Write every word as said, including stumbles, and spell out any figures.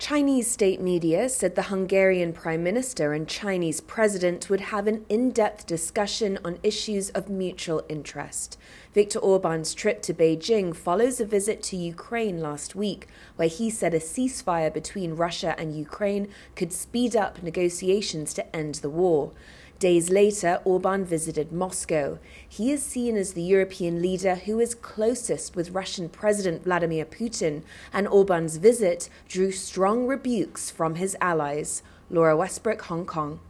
Chinese state media said the Hungarian Prime Minister and Chinese President would have an in-depth discussion on issues of mutual interest. Viktor Orban's trip to Beijing follows a visit to Ukraine last week, where he said a ceasefire between Russia and Ukraine could speed up negotiations to end the war. Days later, Orban visited Moscow. He is seen as the European leader who is closest with Russian President Vladimir Putin, and Orban's visit drew strong rebukes from his allies. Laura Westbrook, Hong Kong.